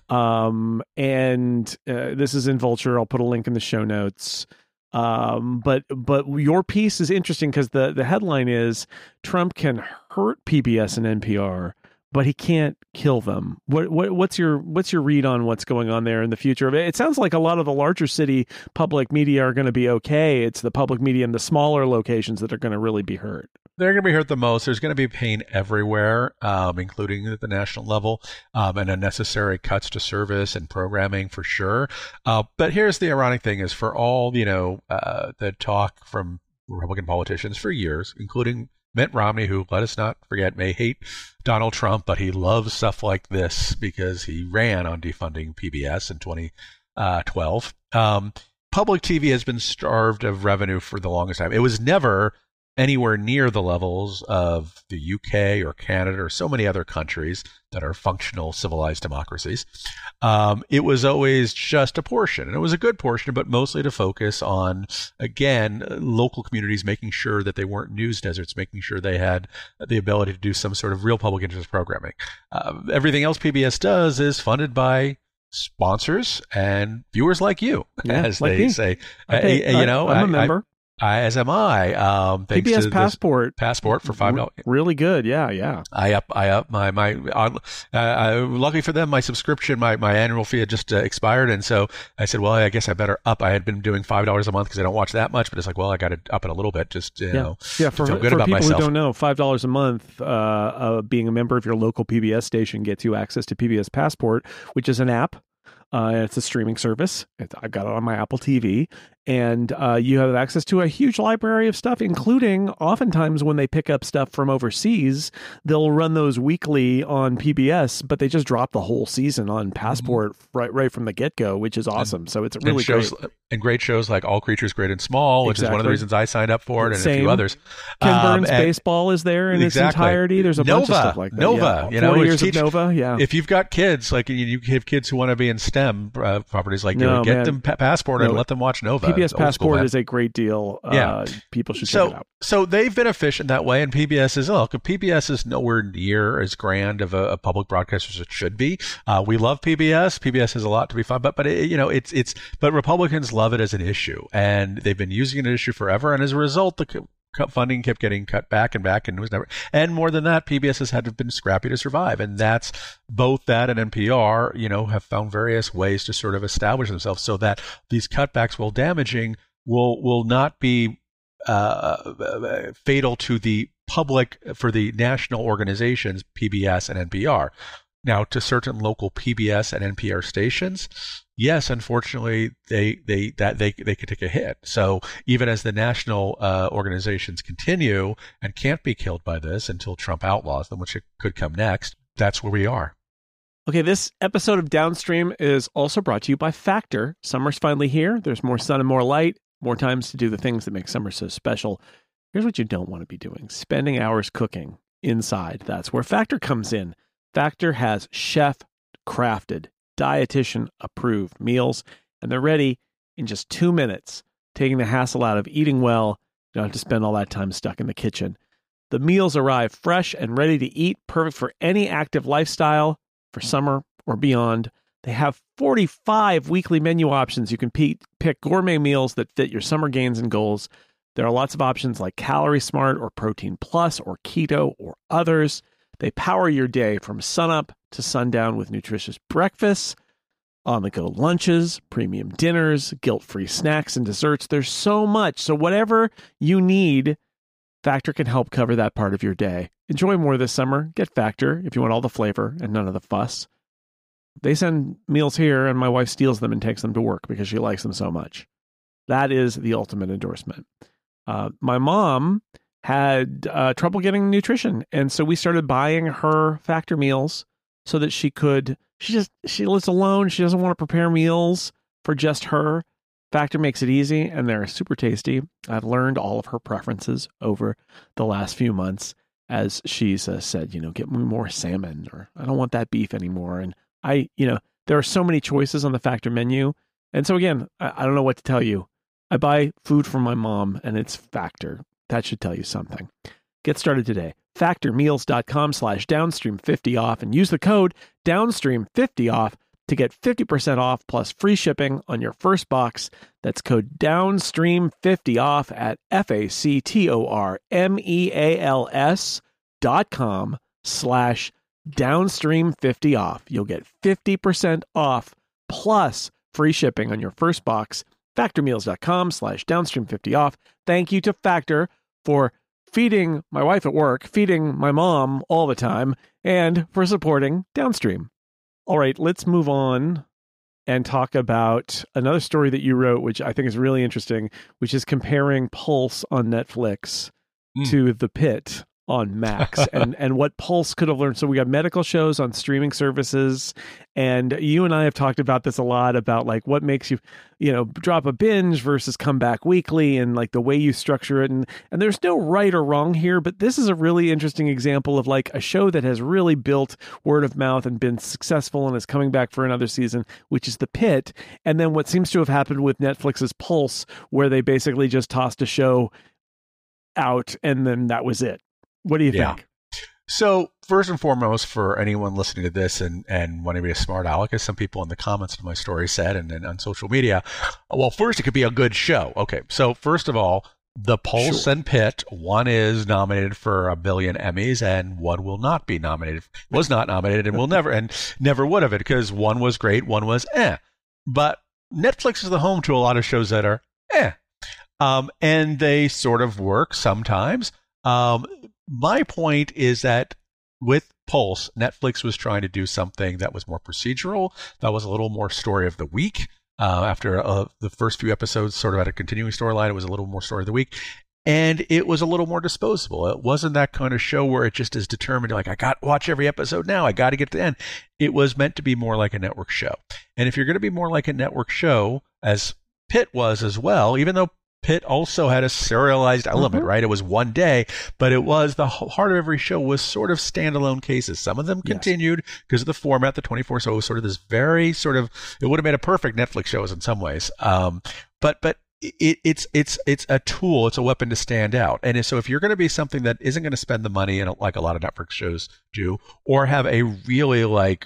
And this is in Vulture. I'll put a link in the show notes. But your piece is interesting because the headline is Trump can hurt PBS and NPR, but he can't kill them. What's your read on what's going on there in the future? It sounds like a lot of the larger city public media are going to be okay. It's the public media in the smaller locations that are going to really be hurt. They're going to be hurt the most. There's going to be pain everywhere, including at the national level, and unnecessary cuts to service and programming for sure. But here's the ironic thing is for all, the talk from Republican politicians for years, including Mitt Romney, who, let us not forget, may hate Donald Trump, but he loves stuff like this because he ran on defunding PBS in 2012. Public TV has been starved of revenue for the longest time. It was never anywhere near the levels of the UK or Canada or so many other countries that are functional civilized democracies. It was always just a portion, and it was a good portion, but mostly to focus on, again, local communities, making sure that they weren't news deserts, making sure they had the ability to do some sort of real public interest programming. Everything else PBS does is funded by sponsors and viewers like you, as like they say. I'm a member. As am I. Thanks PBS to Passport for $5. Really good. Yeah. I up my luckily for them, my subscription, my annual fee had just expired, and so I said, well, I guess I better up. I had been doing $5 a month because I don't watch that much, but it's like, well, I got to up it a little bit, just to feel good about people myself. Who don't know, $5 a month, being a member of your local PBS station gets you access to PBS Passport, which is an app. It's a streaming service. I've got it on my Apple TV, and you have access to a huge library of stuff, including oftentimes when they pick up stuff from overseas, they'll run those weekly on PBS, but they just drop the whole season on Passport right from the get-go, which is awesome. So it's really great shows like All Creatures Great and Small, which is one of the reasons I signed up for it, and a few others. Ken Burns Baseball is there in its entirety. There's a bunch of stuff like that. Nova, 40 years of Nova, yeah. If you've got kids, like you have kids who want to be in STEM properties, like get them Passport and let them watch Nova. PBS Passport is a great deal. People should check it out. So they've been efficient that way, and PBS is nowhere near as grand of a public broadcaster as it should be. We love PBS. PBS has a lot to be fun, but Republicans love it as an issue, and they've been using it as an issue forever. And as a result, the funding kept getting cut back, and it was never. And more than that, PBS has had to been scrappy to survive, and that's both that and NPR. Have found various ways to sort of establish themselves so that these cutbacks, while damaging, will not be fatal to the public for the national organizations PBS and NPR. Now, to certain local PBS and NPR stations, yes, unfortunately, they could take a hit. So even as the national organizations continue and can't be killed by this until Trump outlaws them, which could come next, that's where we are. Okay, this episode of Downstream is also brought to you by Factor. Summer's finally here. There's more sun and more light, more times to do the things that make summer so special. Here's what you don't want to be doing: spending hours cooking inside. That's where Factor comes in. Factor has chef-crafted, dietitian-approved meals, and they're ready in just 2 minutes, taking the hassle out of eating well. You don't have to spend all that time stuck in the kitchen. The meals arrive fresh and ready to eat, perfect for any active lifestyle, for summer or beyond. They have 45 weekly menu options. You can pick gourmet meals that fit your summer gains and goals. There are lots of options like Calorie Smart or Protein Plus or Keto or others. They power your day from sunup to sundown with nutritious breakfasts, on-the-go lunches, premium dinners, guilt-free snacks and desserts. There's so much. So whatever you need, Factor can help cover that part of your day. Enjoy more this summer. Get Factor if you want all the flavor and none of the fuss. They send meals here, and my wife steals them and takes them to work because she likes them so much. That is the ultimate endorsement. My mom had trouble getting nutrition, and so we started buying her Factor meals so that she lives alone. She doesn't want to prepare meals for just her. Factor makes it easy, and they're super tasty. I've learned all of her preferences over the last few months as she's said, get me more salmon, or I don't want that beef anymore. And there are so many choices on the Factor menu. And so again, I don't know what to tell you. I buy food from my mom, and it's Factor. That should tell you something. Get started today. factormeals.com/downstream50 off and use the code downstream50 off to get 50% off plus free shipping on your first box. That's code downstream50 off at factormeals.com/downstream50 off. You'll get 50% off plus free shipping on your first box. factormeals.com/downstream50 off. Thank you to Factor for feeding my wife at work, feeding my mom all the time, and for supporting Downstream. All right, let's move on and talk about another story that you wrote, which I think is really interesting, which is comparing Pulse on Netflix to The Pitt on Max and what Pulse could have learned. So we got medical shows on streaming services, and you and I have talked about this a lot, about like what makes you drop a binge versus come back weekly, and like the way you structure it. And there's no right or wrong here, but this is a really interesting example of like a show that has really built word of mouth and been successful and is coming back for another season, which is The Pitt. And then what seems to have happened with Netflix's Pulse, where they basically just tossed a show out and then that was it. What do you think? So first and foremost, for anyone listening to this and wanting to be a smart aleck, as some people in the comments to my story said, and on social media, well, first, it could be a good show. Okay, so first of all, the Pulse and Pitt, one is nominated for a billion Emmys, and one will not be nominated. Was not nominated, and will never would have it, because one was great, one was But Netflix is the home to a lot of shows that are and they sort of work sometimes. My point is that with Pulse, Netflix was trying to do something that was more procedural, that was a little more story of the week. After the first few episodes sort of had a continuing storyline, it was a little more story of the week. And it was a little more disposable. It wasn't that kind of show where it just is determined, like, I got to watch every episode now. I got to get to the end. It was meant to be more like a network show. And if you're going to be more like a network show, as Pitt was as well, even though Pitt also had a serialized element, right? It was one day, but it was the heart of every show was sort of standalone cases. Some of them continued because of the format, the 24. So it was sort of this very sort of, it would have made a perfect Netflix shows in some ways. But it's a tool, it's a weapon to stand out. And so if you're going to be something that isn't going to spend the money in like a lot of Netflix shows do, or have a really like,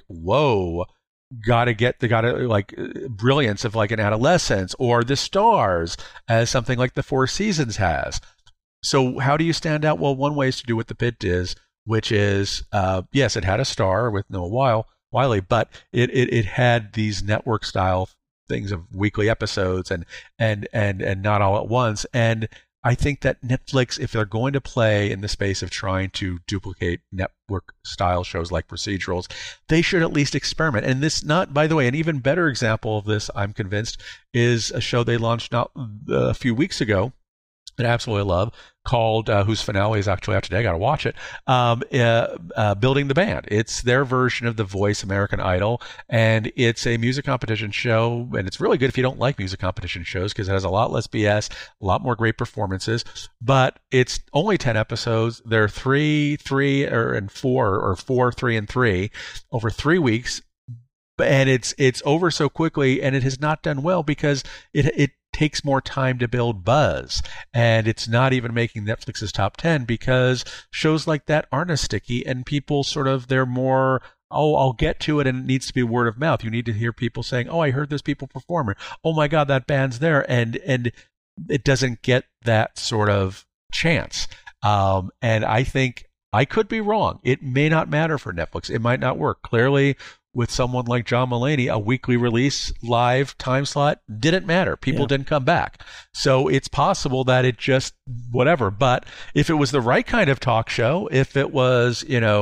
gotta like brilliance of like an Adolescence or The Stars, as something like The Four Seasons has. So how do you stand out? Well, one way is to do what The Pitt is, which is yes, it had a star with Noah Wyle, but it had these network style things of weekly episodes and not all at once. And I think that Netflix, if they're going to play in the space of trying to duplicate network style shows like procedurals, they should at least experiment. And this, not, by the way, an even better example of this, I'm convinced, is a show they launched not a few weeks ago that I absolutely love, called whose finale is actually out today. I got to watch it. Building the Band. It's their version of The Voice American Idol, and it's a music competition show. And it's really good if you don't like music competition shows because it has a lot less BS, a lot more great performances. But it's only 10 episodes. They're 3, 3, and 4, or 4, 3, and 3 over 3 weeks. And it's over so quickly, and it has not done well because it takes more time to build buzz, and it's not even making Netflix's top 10 because shows like that aren't as sticky, and people they're more, oh, I'll get to it, and it needs to be word of mouth. You need to hear people saying, oh, I heard those people performing. Oh my God, that band's there, and it doesn't get that sort of chance. And I think I could be wrong. It may not matter for Netflix. It might not work. Clearly, with someone like John Mulaney, a weekly release live time slot didn't matter. People didn't come back. So it's possible that it just whatever. But if it was the right kind of talk show, if it was,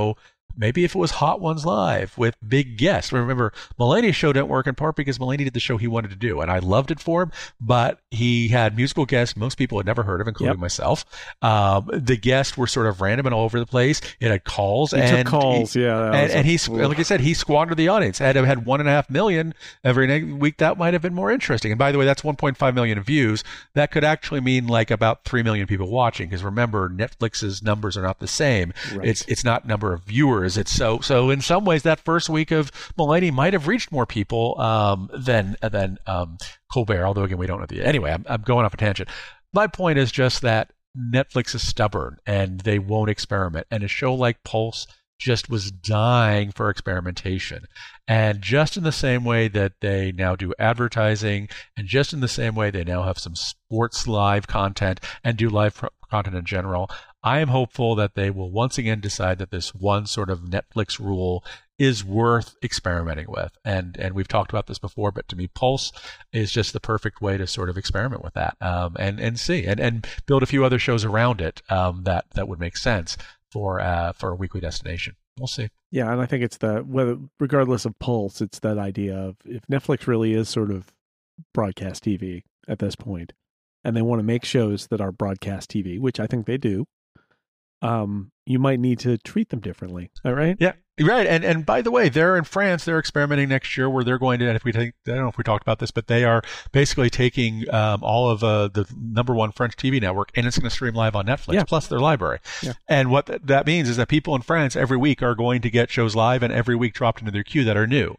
maybe if it was Hot Ones Live with big guests. Remember, Mulaney's show didn't work in part because Mulaney did the show he wanted to do, and I loved it for him, but he had musical guests most people had never heard of, including myself. The guests were sort of random and all over the place. It had calls. He took calls, and he, like I said, he squandered the audience. Had 1.5 million every week, that might have been more interesting. And by the way, that's 1.5 million views. That could actually mean like about 3 million people watching, because remember, Netflix's numbers are not the same. Right. It's not number of viewers. It's so in some ways that first week of Mulaney might have reached more people than Colbert. Although again, we don't know anyway. I'm going off a tangent. My point is just that Netflix is stubborn and they won't experiment. And a show like Pulse just was dying for experimentation. And just in the same way that they now do advertising, and just in the same way they now have some sports live content and do live content in general, I am hopeful that they will once again decide that this one sort of Netflix rule is worth experimenting with. And we've talked about this before, but to me, Pulse is just the perfect way to sort of experiment with that, and see and build a few other shows around it that would make sense for a weekly destination. We'll see. Yeah, and I think it's regardless of Pulse, it's that idea of if Netflix really is sort of broadcast TV at this point, and they want to make shows that are broadcast TV, which I think they do, you might need to treat them differently. All right? Yeah, right. And by the way, they're in France. They're experimenting next year where they're going to, and I don't know if we talked about this, but they are basically taking all of the number one French TV network, and it's going to stream live on Netflix, plus their library. Yeah. And what that means is that people in France every week are going to get shows live and every week dropped into their queue that are new.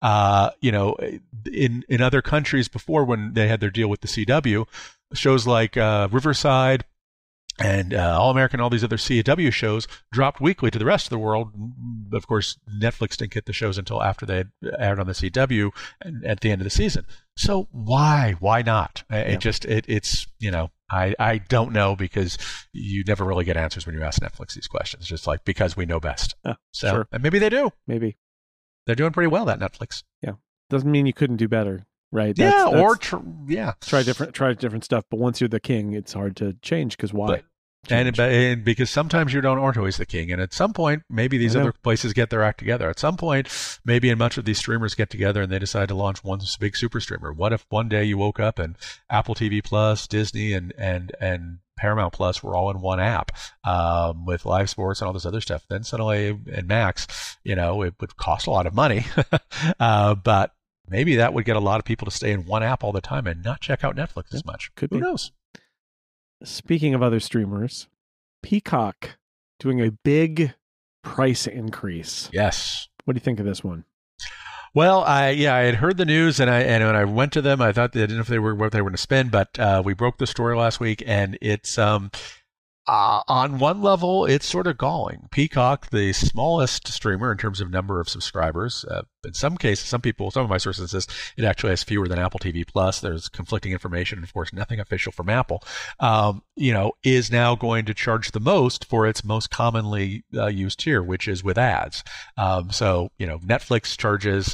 In other countries before, when they had their deal with the CW, shows like Riverside and All American, all these other CW shows dropped weekly to the rest of the world. Of course, Netflix didn't get the shows until after they had aired on the CW and at the end of the season. So why not? It's I don't know, because you never really get answers when you ask Netflix these questions. Just like, because we know best. Sure. And maybe they do. Maybe they're doing pretty well, that Netflix. Yeah, doesn't mean you couldn't do better. Right. Try different stuff. But once you're the king, it's hard to change, because why? And because sometimes you aren't always the king. And at some point, maybe these other places get their act together. At some point, maybe in much of these streamers get together and they decide to launch one big super streamer. What if one day you woke up and Apple TV Plus, Disney, and Paramount Plus were all in one app, with live sports and all this other stuff? Then suddenly, in Max, it would cost a lot of money. But maybe that would get a lot of people to stay in one app all the time and not check out Netflix as much. Who knows? Speaking of other streamers, Peacock doing a big price increase. Yes. What do you think of this one? Well, I had heard the news, and when I went to them, I thought they didn't know if they were what they were going to spend, but we broke the story last week, and it's on one level, it's sort of galling. Peacock, the smallest streamer in terms of number of subscribers, in some cases, some of my sources says it actually has fewer than Apple TV Plus. There's conflicting information, and of course, nothing official from Apple. Is now going to charge the most for its most commonly used tier, which is with ads. Netflix charges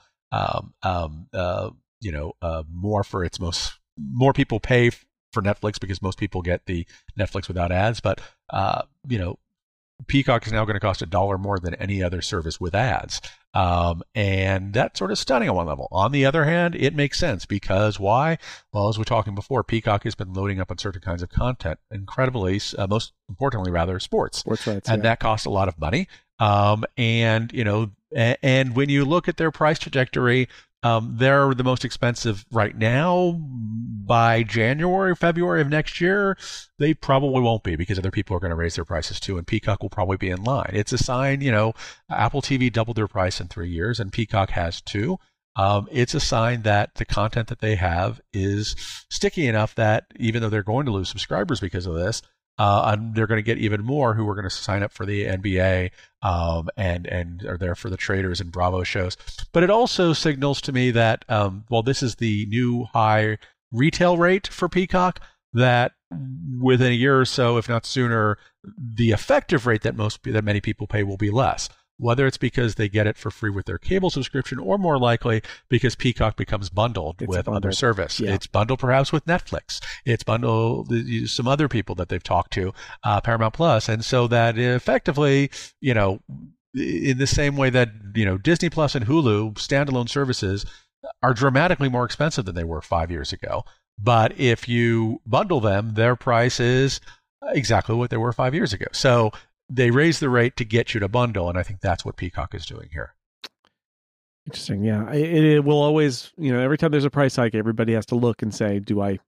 more for its more people pay for Netflix because most people get the Netflix without ads, but Peacock is now going to cost $1 more than any other service with ads. And that's sort of stunning on one level. On the other hand, it makes sense because why? Well, as we were talking before, Peacock has been loading up on certain kinds of content, incredibly, most importantly, rather, sports. Sports rights, and that costs a lot of money. And when you look at their price trajectory, they're the most expensive right now. By January, February of next year, they probably won't be because other people are going to raise their prices too, and Peacock will probably be in line. It's a sign, Apple TV doubled their price in 3 years, and Peacock has too. It's a sign that the content that they have is sticky enough that even though they're going to lose subscribers because of this, and they're going to get even more who are going to sign up for the NBA and are there for the traders and Bravo shows. But it also signals to me that while this is the new high retail rate for Peacock, that within a year or so, if not sooner, the effective rate that many people pay will be less. Whether it's because they get it for free with their cable subscription or more likely because Peacock becomes bundled with other service. Yeah. It's bundled perhaps with Netflix. It's bundled some other people that they've talked to, Paramount Plus. And so that effectively, in the same way that, Disney Plus and Hulu, standalone services, are dramatically more expensive than they were 5 years ago. But if you bundle them, their price is exactly what they were 5 years ago. So they raise the rate to get you to bundle, and I think that's what Peacock is doing here. Interesting. Yeah. It will always, every time there's a price hike, everybody has to look and say,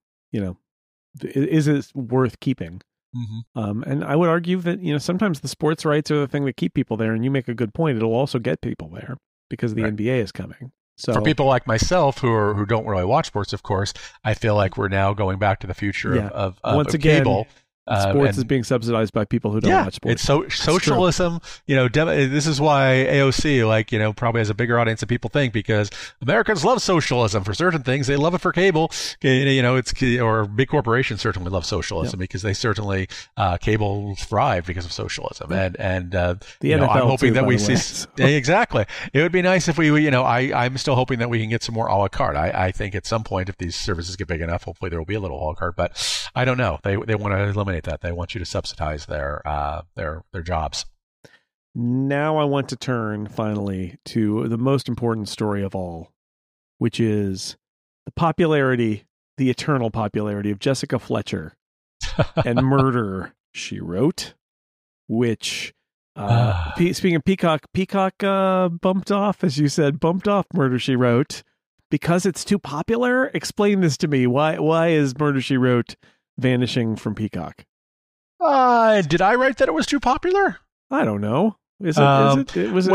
is it worth keeping? Mm-hmm. And I would argue that, sometimes the sports rights are the thing that keep people there, and you make a good point. It'll also get people there because the NBA is coming. So for people like myself who don't really watch sports, of course, I feel like we're now going back to the future of once again, cable. Sports is being subsidized by people who don't watch sports. It's socialism. This is why AOC, probably has a bigger audience than people think because Americans love socialism for certain things. They love it for cable. Or big corporations certainly love socialism because they certainly cable thrive because of socialism. And the NFL I'm hoping that we see exactly. It would be nice if we, I'm still hoping that we can get some more a la carte. I think at some point if these services get big enough, hopefully there will be a little a la carte. But I don't know. They want to eliminate that. They want you to subsidize their jobs. Now I want to turn finally to the most important story of all, which is the eternal popularity of Jessica Fletcher and Murder, She Wrote, which speaking of Peacock bumped off Murder, She Wrote because it's too popular. Explain this to me. Why is Murder, She Wrote vanishing from Peacock? Did I write that it was too popular? I don't know. Is it?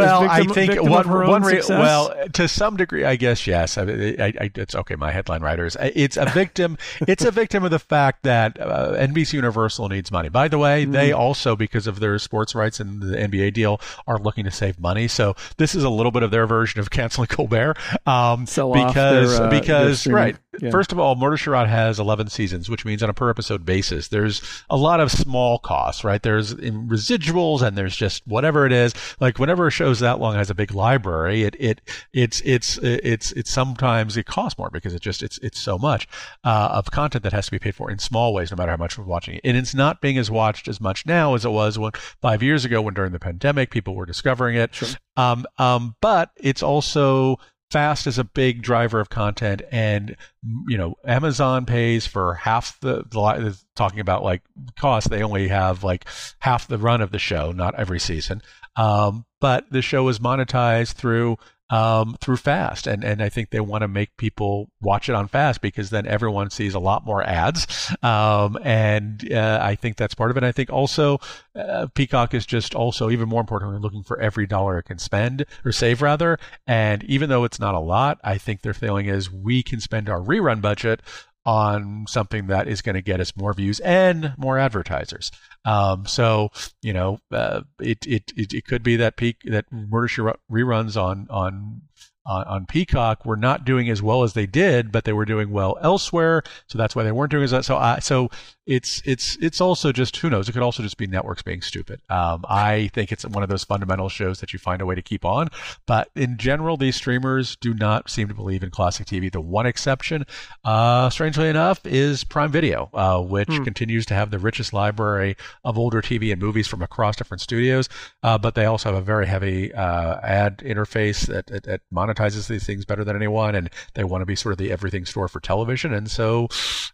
To some degree, I guess yes. It's okay. My headline writers. It's a victim. It's a victim of the fact that NBC Universal needs money. By the way, they also, because of their sports rights and the NBA deal, are looking to save money. So this is a little bit of their version of canceling Colbert. Because right. Yeah. First of all, Murder, She Wrote has 11 seasons, which means on a per episode basis, there's a lot of small costs, right? There's residuals and there's just whatever it is. Like whenever a show's that long has a big library, it's sometimes it costs more because it's so much of content that has to be paid for in small ways, no matter how much we're watching it. And it's not being watched as much now as it was 5 years ago when during the pandemic people were discovering it. Sure. But it's also Fast is a big driver of content, and Amazon pays for half the talking about like cost. They only have like half the run of the show, not every season. But the show is monetized through Fast, and I think they want to make people watch it on Fast because then everyone sees a lot more ads, and I think that's part of it. I think also Peacock is just also even more importantly looking for every dollar it can spend or save rather, and even though it's not a lot, I think their feeling is we can spend our rerun budget on something that is going to get us more views and more advertisers. So it could be that Murder, She Wrote reruns on on Peacock were not doing as well as they did, but they were doing well elsewhere. So that's why they weren't doing as well. So it's also just, who knows? It could also just be networks being stupid. I think it's one of those fundamental shows that you find a way to keep on. But in general, these streamers do not seem to believe in classic TV. The one exception, strangely enough, is Prime Video, which continues to have the richest library of older TV and movies from across different studios. But they also have a very heavy ad interface that monetizes these things better than anyone, and they want to be sort of the everything store for television. And so,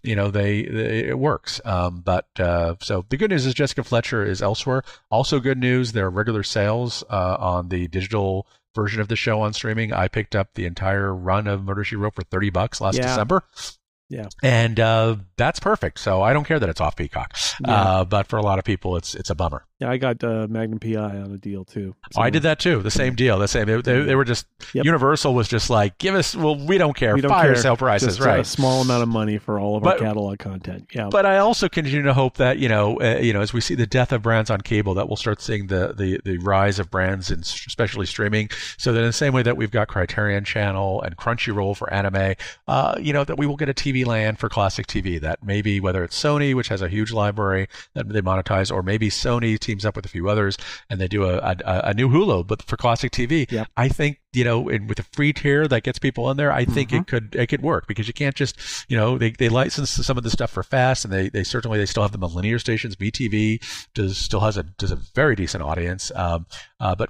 it works. So the good news is Jessica Fletcher is elsewhere. Also good news, there are regular sales on the digital version of the show on streaming. I picked up the entire run of Murder, She Wrote for $30 last December. Yeah. And that's perfect. So I don't care that it's off Peacock. Yeah. But for a lot of people, it's a bummer. Yeah, I got Magnum PI on a deal too. So I did that too. The same deal. The same. They were just Universal was just like, give us. Well, we don't care. Fire sale prices, just right? A small amount of money for all of our catalog content. Yeah. But I also continue to hope that as we see the death of brands on cable, that we'll start seeing the rise of brands, and especially streaming. So that in the same way that we've got Criterion Channel and Crunchyroll for anime, that we will get a TV land for classic TV. That maybe whether it's Sony, which has a huge library that they monetize, or maybe Sony teams up with a few others and they do a new Hulu, but for classic TV. Yep. I think with a free tier that gets people in there, I think it could work, because you can't just they license some of the stuff for FAST, and they still have them on linear stations. BTV still has a very decent audience. But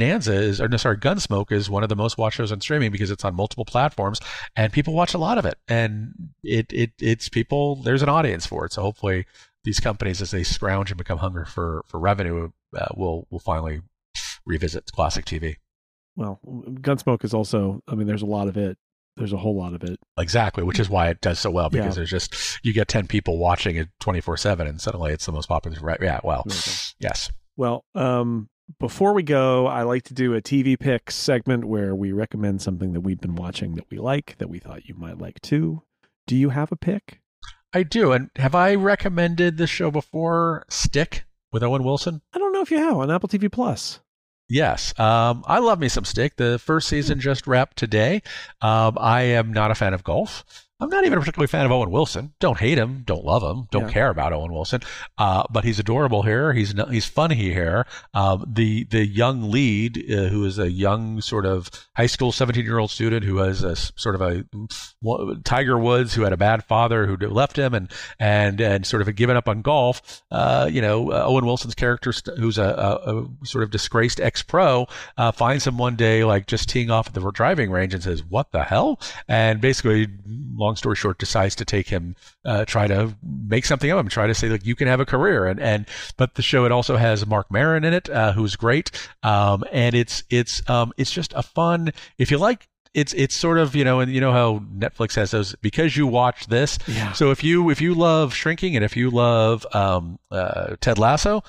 Gunsmoke is one of the most watched shows on streaming because it's on multiple platforms and people watch a lot of it, and it's people. There's an audience for it. So hopefully these companies, as they scrounge and become hungry for revenue, will finally revisit classic TV. Well, Gunsmoke is also, there's a lot of it. There's a whole lot of it. Exactly, which is why it does so well, because there's just, you get 10 people watching it 24/7 and suddenly it's the most popular. Right? Yeah, well, yes. Well, before we go, I like to do a TV pick segment where we recommend something that we've been watching that we like, that we thought you might like too. Do you have a pick? I do. And have I recommended this show before, Stick, with Owen Wilson? I don't know if you have, on Apple TV Plus. Yes. I love me some Stick. The first season just wrapped today. I am not a fan of golf. I'm not even a particularly fan of Owen Wilson. Don't hate him. Don't love him. Don't care about Owen Wilson. But he's adorable here. He's funny here. The young lead, who is a young sort of high school 17-year-old student who has a sort of a Tiger Woods, who had a bad father who left him and sort of had given up on golf. Owen Wilson's character, who's a sort of disgraced ex-pro, finds him one day like just teeing off at the driving range and says, "What the hell?" And basically, long story short, decides to take him, try to make something of him, try to say, like, you can have a career. But the show, it also has Mark Maron in it, who's great. And it's just a fun, if you like, it's sort of, and you know how Netflix has those, because you watch this. Yeah. So if you love Shrinking, and if you love, Ted Lasso,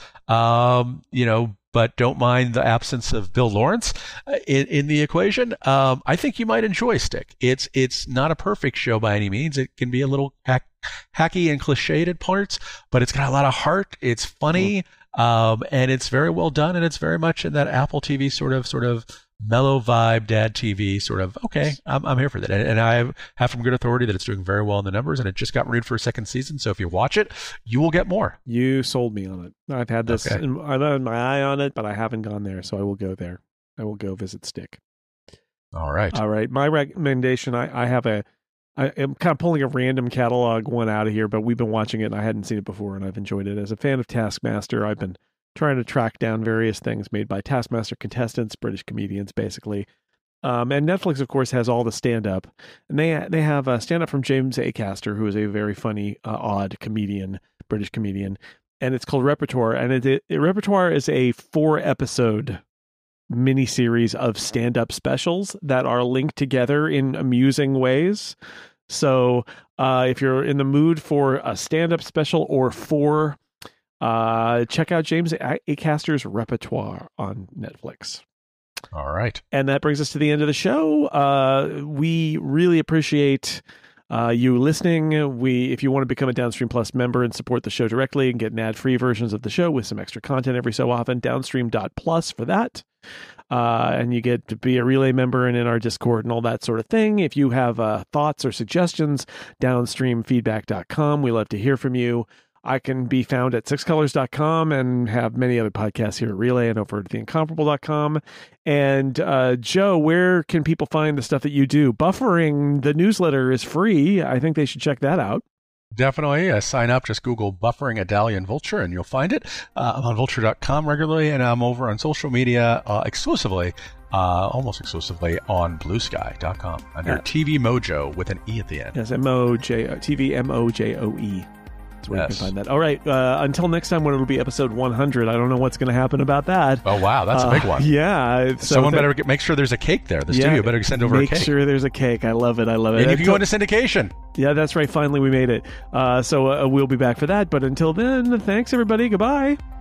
but don't mind the absence of Bill Lawrence in the equation, I think you might enjoy Stick. It's not a perfect show by any means. It can be a little hacky and cliched at parts, but it's got a lot of heart. It's funny, and it's very well done, and it's very much in that Apple TV sort of mellow vibe, dad TV sort of, okay, I'm here for that. And I have from good authority that it's doing very well in the numbers, and it just got renewed for a second season. So if you watch it, you will get more. You sold me on it. I've had this, I've had my eye on it, but I haven't gone there. So I will go there. I will go visit Stick. All right. My recommendation, I am kind of pulling a random catalog one out of here, but we've been watching it and I hadn't seen it before, and I've enjoyed it. As a fan of Taskmaster, I've been trying to track down various things made by Taskmaster contestants, British comedians, basically. And Netflix, of course, has all the stand-up. And they have a stand-up from James Acaster, who is a very funny, odd comedian, British comedian. And it's called Repertoire. And Repertoire is a 4-episode miniseries of stand-up specials that are linked together in amusing ways. So if you're in the mood for a stand-up special or 4, check out James Acaster's Repertoire on Netflix. All right. And that brings us to the end of the show. We really appreciate you listening. If you want to become a Downstream Plus member and support the show directly and get ad-free versions of the show with some extra content every so often, downstream.plus for that. and you get to be a Relay member and in our Discord and all that sort of thing. If you have thoughts or suggestions, downstreamfeedback.com. We love to hear from you. I can be found at sixcolors.com and have many other podcasts here at Relay and over at theincomparable.com. And Joe, where can people find the stuff that you do? Buffering the newsletter is free. I think they should check that out. Definitely. Sign up. Just Google Buffering Adalian Vulture and you'll find it. I'm on vulture.com regularly, and I'm over on social media exclusively, almost exclusively on bluesky.com under TV Mojo with an E at the end. Yes, TV MOJOE. That's where you can find that. All right. Until next time, when it'll be episode 100. I don't know what's going to happen about that. Oh, wow. That's a big one. Yeah. Someone better make sure there's a cake there. The studio better send over a cake. Make sure there's a cake. I love it. And you can go into syndication. Yeah, that's right. Finally, we made it. So we'll be back for that. But until then, thanks, everybody. Goodbye.